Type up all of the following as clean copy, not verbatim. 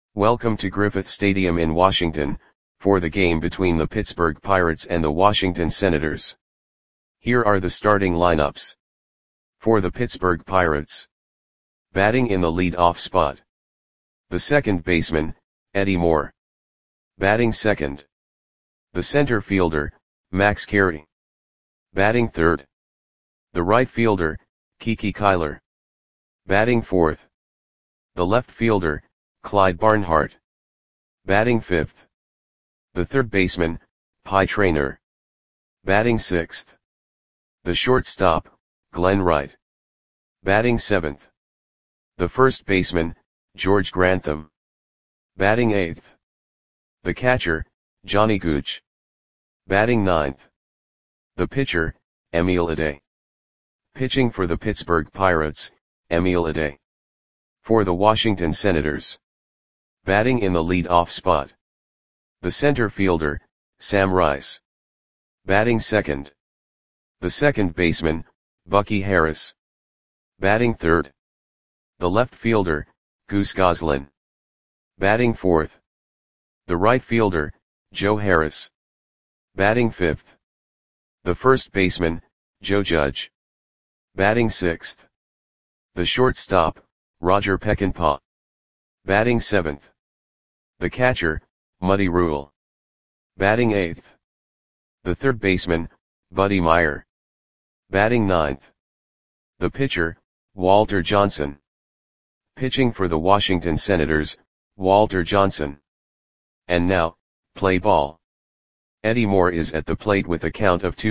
Welcome to Griffith Stadium in Washington, for the game between the Pittsburgh Pirates and the Washington Senators. Here are the starting lineups. For the Pittsburgh Pirates. Batting in the lead-off spot. The second baseman, Eddie Moore. Batting second. The center fielder, Max Carey. Batting third. The right fielder, Kiki Kyler. Batting fourth. The left fielder, Clyde Barnhart. Batting fifth. The third baseman, Pie Traynor. Batting sixth. The shortstop, Glenn Wright. Batting seventh. The first baseman, George Grantham. Batting eighth. The catcher, Johnny Gooch. Batting ninth. The pitcher, Emil Ade. Pitching for the Pittsburgh Pirates, Emil Ade. For the Washington Senators. Batting in the lead-off spot. The center fielder, Sam Rice. Batting second. The second baseman, Bucky Harris. Batting third. The left fielder, Goose Goslin. Batting fourth. The right fielder, Joe Harris. Batting fifth. The first baseman, Joe Judge. Batting sixth. The shortstop, Roger Peckinpah. Batting seventh. The catcher, Muddy Rule. Batting eighth. The third baseman, Buddy Meyer. Batting ninth. The pitcher, Walter Johnson. Pitching for the Washington Senators, Walter Johnson. And now, play ball. Eddie Moore is at the plate with a count of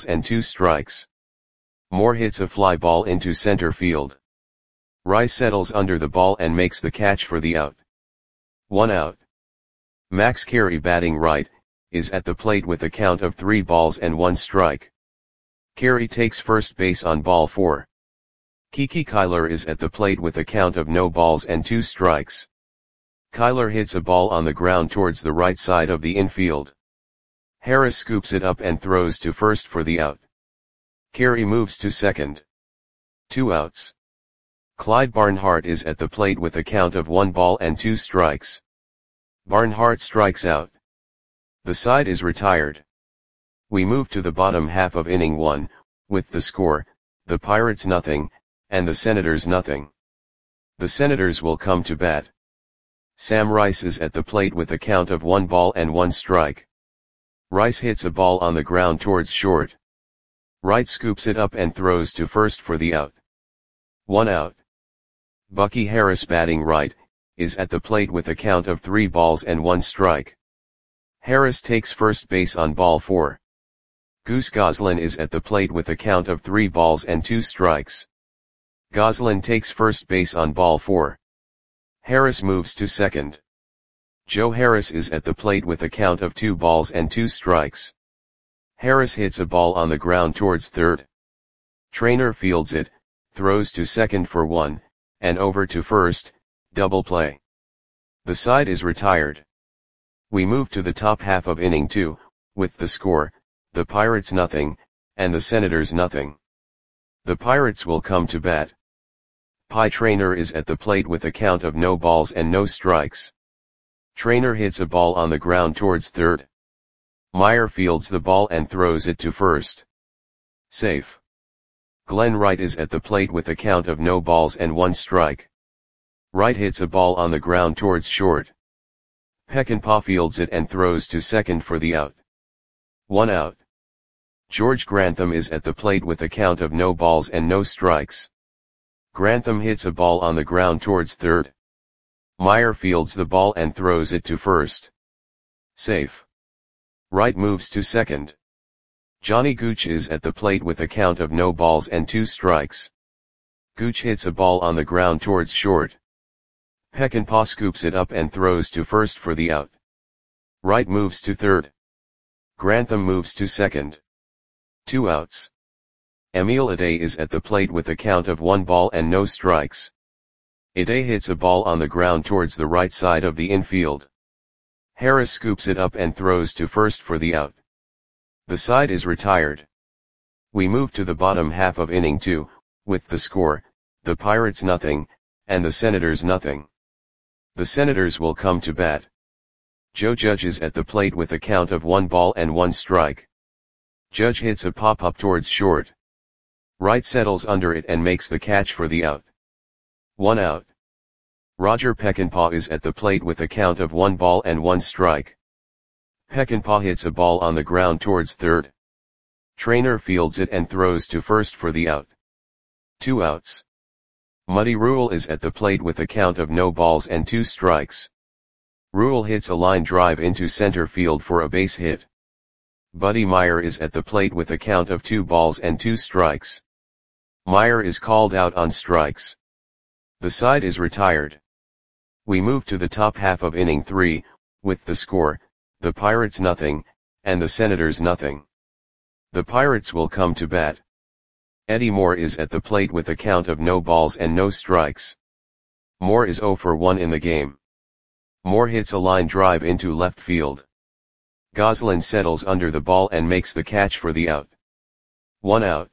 2-2. Moore hits a fly ball into center field. Rice settles under the ball and makes the catch for the out. 1 out. Max Carey, batting right, is at the plate with a count of 3-1. Carey takes first base on ball 4. Kiki Kyler is at the plate with a count of 0-2. Kyler hits a ball on the ground towards the right side of the infield. Harris scoops it up and throws to first for the out. Carey moves to second. 2 outs. Clyde Barnhart is at the plate with a count of 1-2. Barnhart strikes out. The side is retired. We move to the bottom half of inning 1, with the score, the Pirates 0, and the Senators 0. The Senators will come to bat. Sam Rice is at the plate with a count of 1-1. Rice hits a ball on the ground towards short. Wright scoops it up and throws to first for the out. 1 out. Bucky Harris, batting right, is at the plate with a count of 3-1. Harris takes first base on ball 4. Goose Goslin is at the plate with a count of 3-2. Goslin takes first base on ball 4. Harris moves to second. Joe Harris is at the plate with a count of 2-2. Harris hits a ball on the ground towards third. Traynor fields it, throws to second for 1, and over to first, double play. The side is retired. We move to the top half of inning 2, with the score, the Pirates 0, and the Senators 0. The Pirates will come to bat. Pie Traynor is at the plate with a count of 0-0. Traynor hits a ball on the ground towards third. Meyer fields the ball and throws it to first. Safe. Glenn Wright is at the plate with a count of 0-1. Wright hits a ball on the ground towards short. Peckinpah fields it and throws to second for the out. 1 out. George Grantham is at the plate with a count of 0-0. Grantham hits a ball on the ground towards third. Meyer fields the ball and throws it to first. Safe. Wright moves to second. Johnny Gooch is at the plate with a count of 0-2. Gooch hits a ball on the ground towards short. Peckinpah scoops it up and throws to first for the out. Wright moves to third. Grantham moves to second. 2 outs. Emil Ade is at the plate with a count of 1-0. Ade hits a ball on the ground towards the right side of the infield. Harris scoops it up and throws to first for the out. The side is retired. We move to the bottom half of inning 2, with the score, the Pirates 0, and the Senators 0. The Senators will come to bat. Joe Judge is at the plate with a count of 1 ball and 1 strike. Judge hits a pop-up towards short. Wright settles under it and makes the catch for the out. 1 out. Roger Peckinpah is at the plate with a count of 1 ball and 1 strike. Peckinpah hits a ball on the ground towards third. Trainer fields it and throws to first for the out. 2 outs. Muddy Rule is at the plate with a count of no balls and 2 strikes. Rule hits a line drive into center field for a base hit. Buddy Meyer is at the plate with a count of 2 balls and 2 strikes. Meyer is called out on strikes. The side is retired. We move to the top half of inning 3, with the score, the Pirates nothing, and the Senators nothing. The Pirates will come to bat. Eddie Moore is at the plate with a count of no balls and no strikes. Moore is 0 for 1 in the game. Moore hits a line drive into left field. Goslin settles under the ball and makes the catch for the out. 1 out.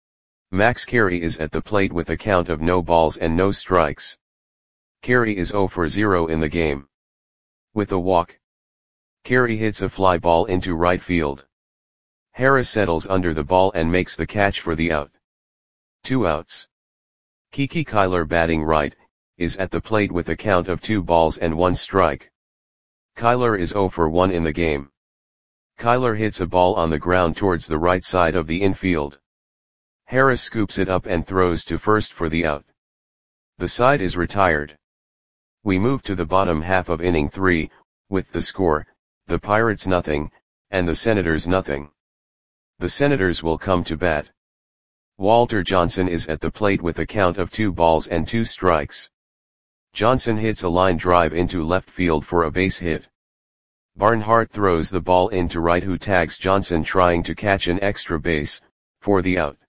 Max Carey is at the plate with a count of no balls and no strikes. Carey is 0 for 0 in the game. With a walk, Carey hits a fly ball into right field. Harris settles under the ball and makes the catch for the out. 2 outs. Kiki Kyler, batting right, is at the plate with a count of 2 balls and 1 strike. Kyler is 0 for 1 in the game. Kyler hits a ball on the ground towards the right side of the infield. Harris scoops it up and throws to first for the out. The side is retired. We move to the bottom half of inning 3, with the score, the Pirates nothing, and the Senators nothing. The Senators will come to bat. Walter Johnson is at the plate with a count of 2 balls and 2 strikes. Johnson hits a line drive into left field for a base hit. Barnhart throws the ball into right, who tags Johnson trying to catch an extra base, for the out.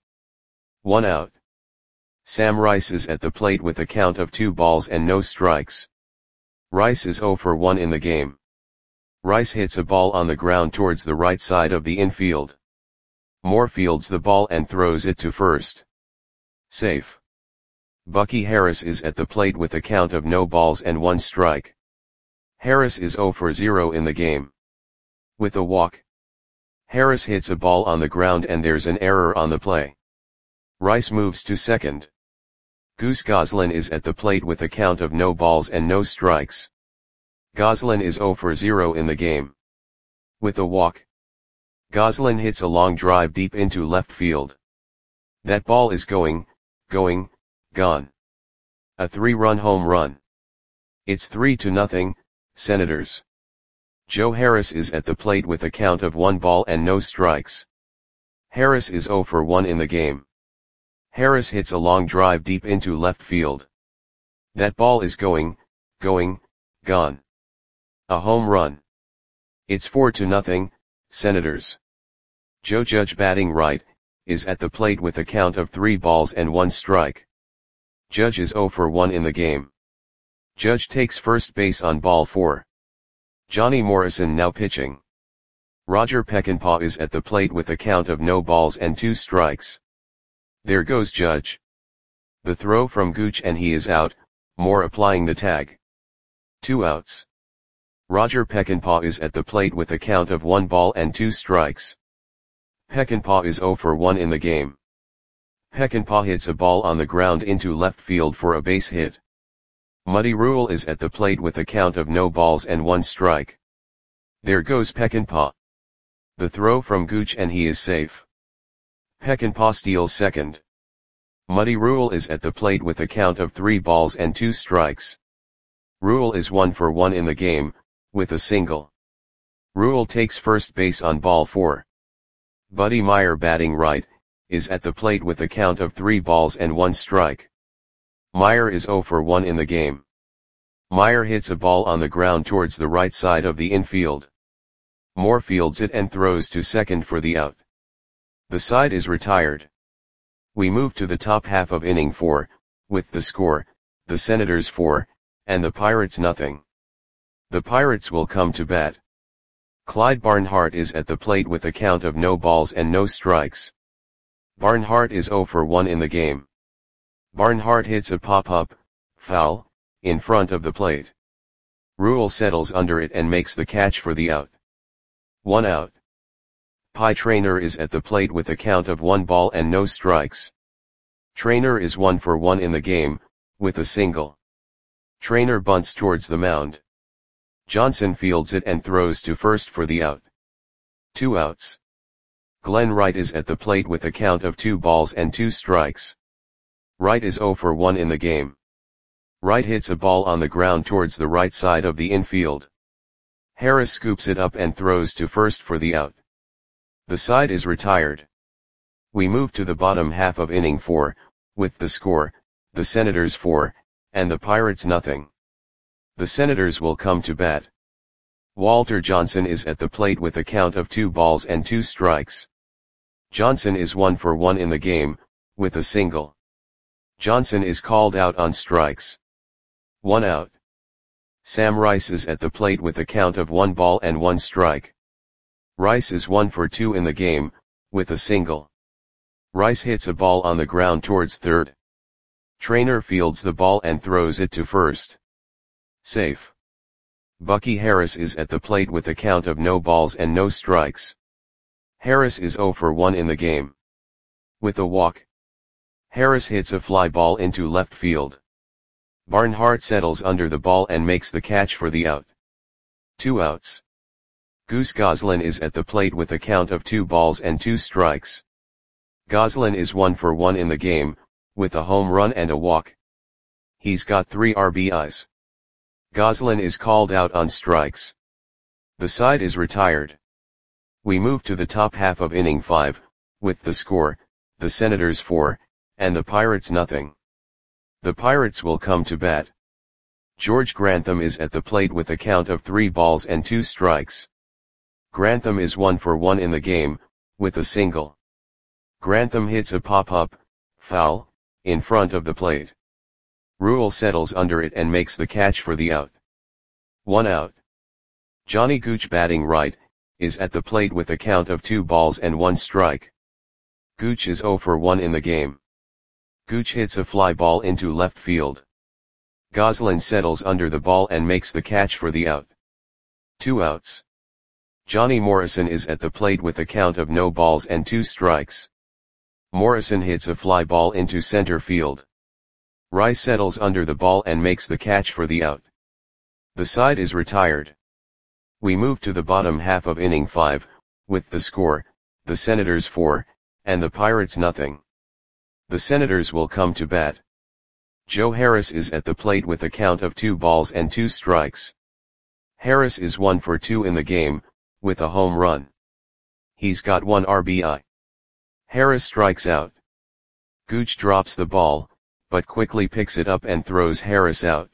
1 out. Sam Rice is at the plate with a count of 2 balls and no strikes. Rice is 0 for 1 in the game. Rice hits a ball on the ground towards the right side of the infield. Moore fields the ball and throws it to first. Safe. Bucky Harris is at the plate with a count of no balls and 1 strike. Harris is 0 for 0 in the game. With a walk, Harris hits a ball on the ground and there's an error on the play. Rice moves to second. Goose Goslin is at the plate with a count of no balls and no strikes. Goslin is 0 for 0 in the game. With a walk, Goslin hits a long drive deep into left field. That ball is gone. A 3-run home run. It's 3-0, Senators. Joe Harris is at the plate with a count of 1 ball and no strikes. Harris is 0 for 1 in the game. Harris hits a long drive deep into left field. That ball is gone. A home run. It's 4-0, Senators. Joe Judge, batting right, is at the plate with a count of 3 balls and 1 strike. Judge is 0 for 1 in the game. Judge takes first base on ball 4. Johnny Morrison now pitching. Roger Peckinpah is at the plate with a count of no balls and 2 strikes. There goes Judge. The throw from Gooch and he is out, Moore applying the tag. 2 outs. Roger Peckinpah is at the plate with a count of 1 ball and 2 strikes. Peckinpah is 0 for 1 in the game. Peckinpah hits a ball on the ground into left field for a base hit. Muddy Rule is at the plate with a count of no balls and 1 strike. There goes Peckinpah. The throw from Gooch and he is safe. Peckinpah steals second. Muddy Rule is at the plate with a count of 3 balls and 2 strikes. Rule is 1 for 1 in the game, with a single. Rule takes first base on ball 4. Buddy Meyer, batting right, is at the plate with a count of 3 balls and 1 strike. Meyer is 0 for 1 in the game. Meyer hits a ball on the ground towards the right side of the infield. Moore fields it and throws to second for the out. The side is retired. We move to the top half of inning 4, with the score, the Senators 4, and the Pirates nothing. The Pirates will come to bat. Clyde Barnhart is at the plate with a count of no balls and no strikes. Barnhart is 0 for 1 in the game. Barnhart hits a pop-up, foul, in front of the plate. Rule settles under it and makes the catch for the out. 1 out. Pie Trainer is at the plate with a count of 1 ball and no strikes. Trainer is 1 for 1 in the game, with a single. Trainer bunts towards the mound. Johnson fields it and throws to first for the out. 2 outs. Glenn Wright is at the plate with a count of 2 balls and 2 strikes. Wright is 0 for 1 in the game. Wright hits a ball on the ground towards the right side of the infield. Harris scoops it up and throws to first for the out. The side is retired. We move to the bottom half of inning 4, with the score, the Senators 4, and the Pirates nothing. The Senators will come to bat. Walter Johnson is at the plate with a count of 2 balls and 2 strikes. Johnson is 1 for 1 in the game, with a single. Johnson is called out on strikes. 1 out. Sam Rice is at the plate with a count of 1 ball and 1 strike. Rice is 1 for 2 in the game, with a single. Rice hits a ball on the ground towards third. Trainer fields the ball and throws it to first. Safe. Bucky Harris is at the plate with a count of no balls and no strikes. Harris is 0 for 1 in the game. With a walk. Harris hits a fly ball into left field. Barnhart settles under the ball and makes the catch for the out. 2 outs. Goose Goslin is at the plate with a count of 2 balls and 2 strikes. Goslin is 1 for 1 in the game, with a home run and a walk. He's got 3 RBIs. Goslin is called out on strikes. The side is retired. We move to the top half of inning 5, with the score, the Senators 4, and the Pirates nothing. The Pirates will come to bat. George Grantham is at the plate with a count of 3 balls and 2 strikes. Grantham is 1 for 1 in the game, with a single. Grantham hits a pop-up, foul, in front of the plate. Rule settles under it and makes the catch for the out. 1 out. Johnny Gooch batting right, is at the plate with a count of 2 balls and 1 strike. Gooch is 0 for 1 in the game. Gooch hits a fly ball into left field. Goslin settles under the ball and makes the catch for the out. 2 outs. Johnny Morrison is at the plate with a count of no balls and 2 strikes. Morrison hits a fly ball into center field. Rice settles under the ball and makes the catch for the out. The side is retired. We move to the bottom half of inning 5, with the score, the Senators 4, and the Pirates nothing. The Senators will come to bat. Joe Harris is at the plate with a count of 2 balls and 2 strikes. Harris is 1 for 2 in the game, with a home run. He's got 1 RBI. Harris strikes out. Gooch drops the ball, but quickly picks it up and throws Harris out.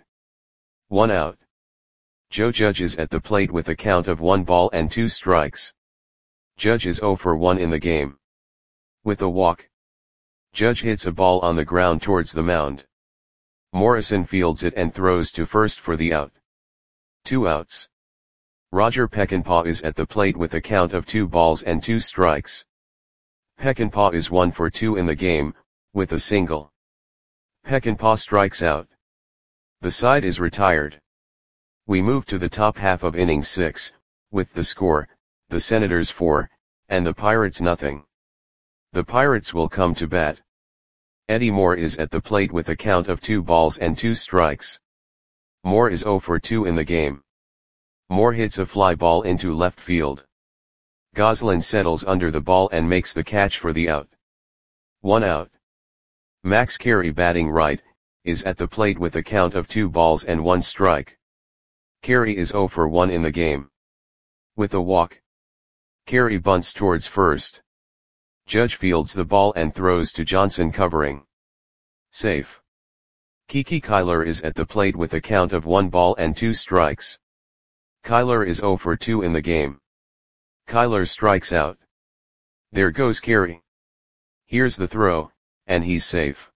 1 out. Joe Judge is at the plate with a count of 1 ball and 2 strikes. Judge is 0 for 1 in the game. With a walk. Judge hits a ball on the ground towards the mound. Morrison fields it and throws to first for the out. 2 outs. Roger Peckinpah is at the plate with a count of 2 balls and 2 strikes. Peckinpah is 1 for 2 in the game, with a single. Peckinpah strikes out. The side is retired. We move to the top half of inning 6, with the score, the Senators 4, and the Pirates nothing. The Pirates will come to bat. Eddie Moore is at the plate with a count of 2 balls and 2 strikes. Moore is 0 for 2 in the game. Moore hits a fly ball into left field. Goslin settles under the ball and makes the catch for the out. 1 out. Max Carey batting right, is at the plate with a count of 2 balls and 1 strike. Carey is 0 for 1 in the game. With a walk. Carey bunts towards first. Judge fields the ball and throws to Johnson covering. Safe. Kiki Kyler is at the plate with a count of 1 ball and 2 strikes. Kyler is 0 for 2 in the game. Kyler strikes out. There goes Carey. Here's the throw, and he's safe.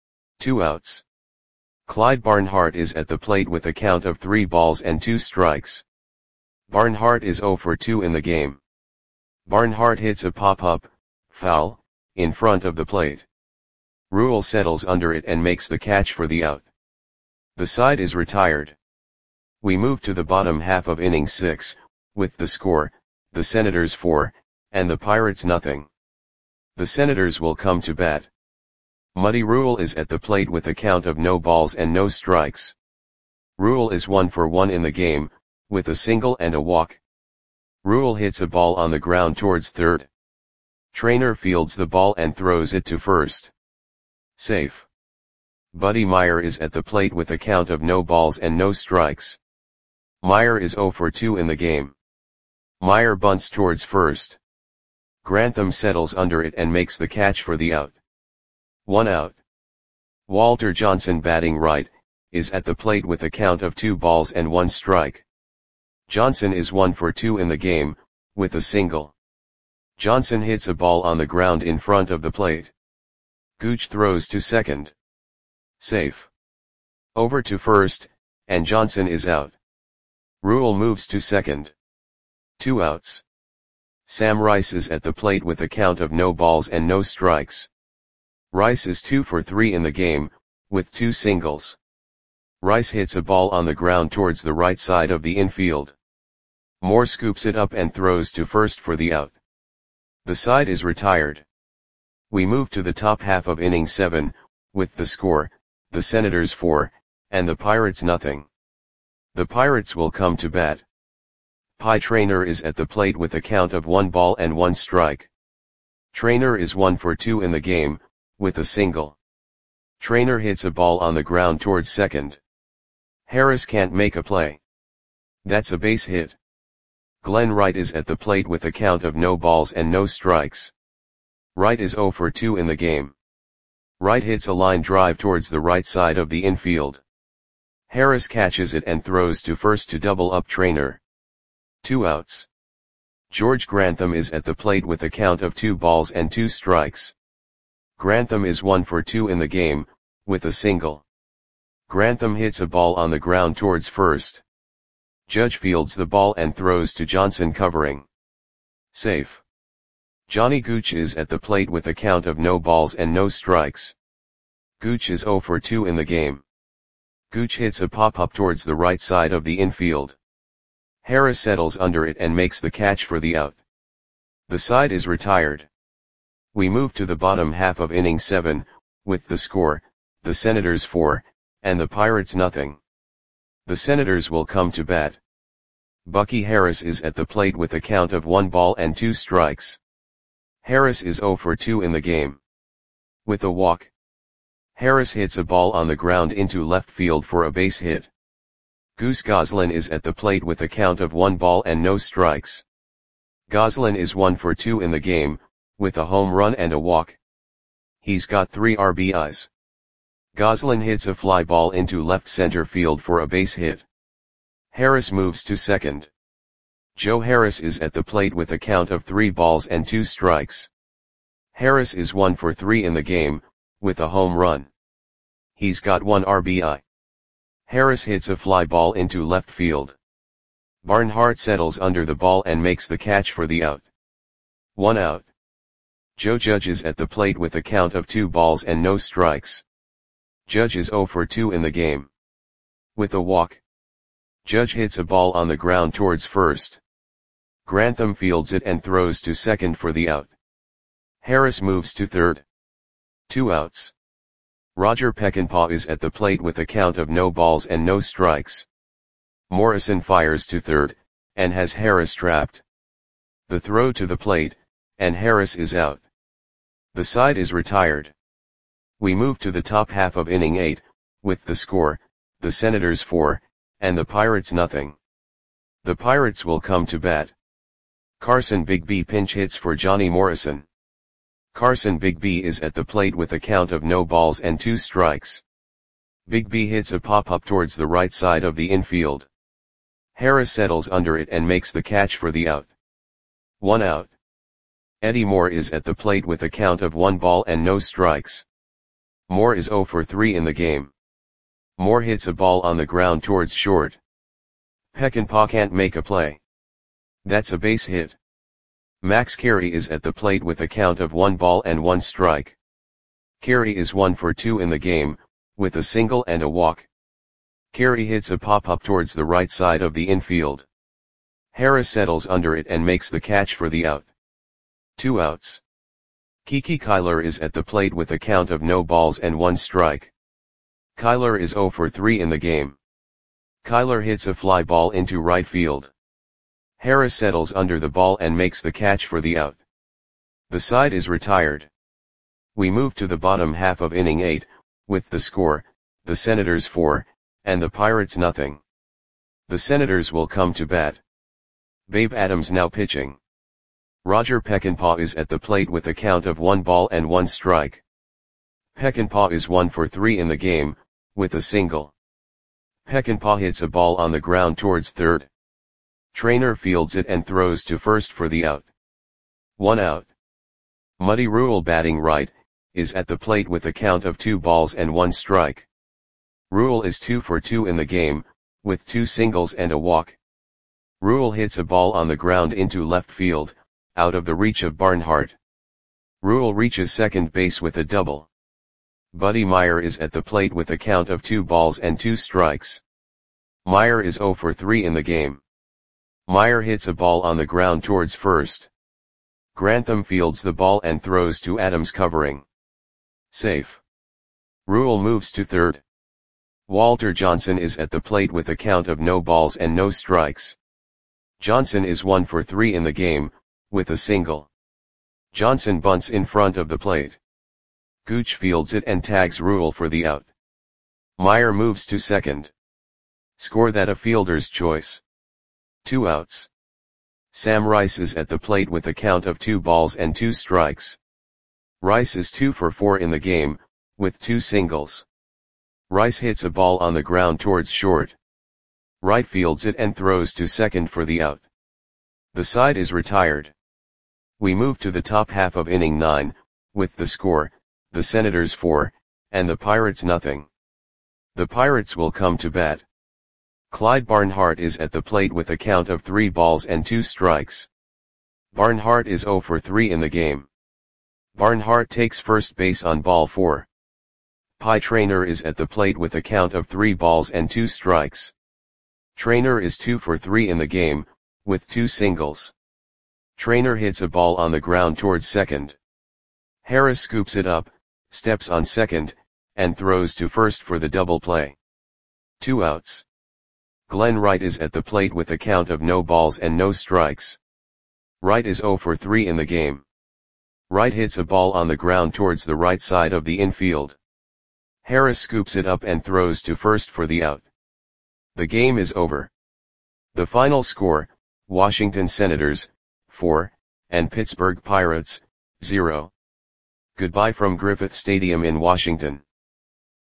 2 outs. Clyde Barnhart is at the plate with a count of 3 balls and 2 strikes. Barnhart is 0 for 2 in the game. Barnhart hits a pop-up, foul, in front of the plate. Rule settles under it and makes the catch for the out. The side is retired. We move to the bottom half of inning 6, with the score, the Senators 4, and the Pirates nothing. The Senators will come to bat. Muddy Rule is at the plate with a count of no balls and no strikes. Rule is 1 for 1 in the game, with a single and a walk. Rule hits a ball on the ground towards third. Trainer fields the ball and throws it to first. Safe. Buddy Meyer is at the plate with a count of no balls and no strikes. Meyer is 0 for 2 in the game. Meyer bunts towards first. Grantham settles under it and makes the catch for the out. 1 out. Walter Johnson, batting right, is at the plate with a count of 2 balls and 1 strike. Johnson is 1 for 2 in the game, with a single. Johnson hits a ball on the ground in front of the plate. Gooch throws to second. Safe. Over to first, and Johnson is out. Rule moves to second. 2 outs. Sam Rice is at the plate with a count of no balls and no strikes. Rice is 2 for 3 in the game, with 2 singles. Rice hits a ball on the ground towards the right side of the infield. Moore scoops it up and throws to first for the out. The side is retired. We move to the top half of inning 7, with the score, the Senators 4, and the Pirates nothing. The Pirates will come to bat. Pie Trainer is at the plate with a count of 1 ball and 1 strike. Trainer is 1 for 2 in the game, with a single. Trainer hits a ball on the ground towards second. Harris can't make a play. That's a base hit. Glenn Wright is at the plate with a count of no balls and no strikes. Wright is 0 for 2 in the game. Wright hits a line drive towards the right side of the infield. Harris catches it and throws to first to double up Trainer. 2 outs. George Grantham is at the plate with a count of 2 balls and 2 strikes. Grantham is 1 for 2 in the game, with a single. Grantham hits a ball on the ground towards first. Judge fields the ball and throws to Johnson covering. Safe. Johnny Gooch is at the plate with a count of no balls and no strikes. Gooch is 0 for 2 in the game. Gooch hits a pop-up towards the right side of the infield. Harris settles under it and makes the catch for the out. The side is retired. We move to the bottom half of inning 7, with the score, the Senators 4, and the Pirates nothing. The Senators will come to bat. Bucky Harris is at the plate with a count of 1 ball and 2 strikes. Harris is 0 for 2 in the game. With a walk. Harris hits a ball on the ground into left field for a base hit. Goose Goslin is at the plate with a count of 1 ball and no strikes. Goslin is 1 for 2 in the game, with a home run and a walk. He's got 3 RBIs. Goslin hits a fly ball into left center field for a base hit. Harris moves to second. Joe Harris is at the plate with a count of 3 balls and 2 strikes. Harris is 1 for 3 in the game, with a home run. He's got 1 RBI. Harris hits a fly ball into left field. Barnhart settles under the ball and makes the catch for the out. 1 out. Joe Judge is at the plate with a count of 2 balls and no strikes. Judge is 0 for 2 in the game. With a walk. Judge hits a ball on the ground towards first. Grantham fields it and throws to second for the out. Harris moves to third. 2 outs. Roger Peckinpah is at the plate with a count of no balls and no strikes. Morrison fires to third, and has Harris trapped. The throw to the plate, and Harris is out. The side is retired. We move to the top half of inning 8, with the score, the Senators 4, and the Pirates nothing. The Pirates will come to bat. Carson Bigby pinch hits for Johnny Morrison. Carson Bigby is at the plate with a count of no balls and 2 strikes. Bigby hits a pop-up towards the right side of the infield. Harris settles under it and makes the catch for the out. 1 out. Eddie Moore is at the plate with a count of 1 ball and no strikes. Moore is 0 for 3 in the game. Moore hits a ball on the ground towards short. Peckinpah can't make a play. That's a base hit. Max Carey is at the plate with a count of 1 ball and 1 strike. Carey is 1 for 2 in the game, with a single and a walk. Carey hits a pop-up towards the right side of the infield. Harris settles under it and makes the catch for the out. 2 outs. Kiki Kyler is at the plate with a count of no balls and 1 strike. Kyler is 0 for 3 in the game. Kyler hits a fly ball into right field. Harris settles under the ball and makes the catch for the out. The side is retired. We move to the bottom half of inning 8, with the score, the Senators 4, and the Pirates nothing. The Senators will come to bat. Babe Adams now pitching. Roger Peckinpah is at the plate with a count of 1 ball and 1 strike. Peckinpah is 1 for 3 in the game, with a single. Peckinpah hits a ball on the ground towards third. Trainer fields it and throws to first for the out. 1 out. Muddy Rule, batting right, is at the plate with a count of 2 balls and 1 strike. Rule is 2 for 2 in the game, with 2 singles and a walk. Rule hits a ball on the ground into left field, out of the reach of Barnhart. Rule reaches second base with a double. Buddy Meyer is at the plate with a count of 2 balls and 2 strikes. Meyer is 0 for 3 in the game. Meyer hits a ball on the ground towards first. Grantham fields the ball and throws to Adams covering. Safe. Rule moves to third. Walter Johnson is at the plate with a count of no balls and no strikes. Johnson is 1 for 3 in the game, with a single. Johnson bunts in front of the plate. Gooch fields it and tags Rule for the out. Meyer moves to second. Score that a fielder's choice. 2 outs. Sam Rice is at the plate with a count of 2 balls and 2 strikes. Rice is 2 for 4 in the game, with 2 singles. Rice hits a ball on the ground towards short. Right fields it and throws to second for the out. The side is retired. We move to the top half of inning 9, with the score, the Senators 4, and the Pirates nothing. The Pirates will come to bat. Clyde Barnhart is at the plate with a count of 3 balls and 2 strikes. Barnhart is 0 for 3 in the game. Barnhart takes first base on ball 4. Pie Traynor is at the plate with a count of 3 balls and 2 strikes. Traynor is 2 for 3 in the game, with 2 singles. Traynor hits a ball on the ground towards second. Harris scoops it up, steps on second, and throws to first for the double play. 2 outs. Glenn Wright is at the plate with a count of no balls and no strikes. Wright is 0 for 3 in the game. Wright hits a ball on the ground towards the right side of the infield. Harris scoops it up and throws to first for the out. The game is over. The final score, Washington Senators, 4, and Pittsburgh Pirates, 0. Goodbye from Griffith Stadium in Washington.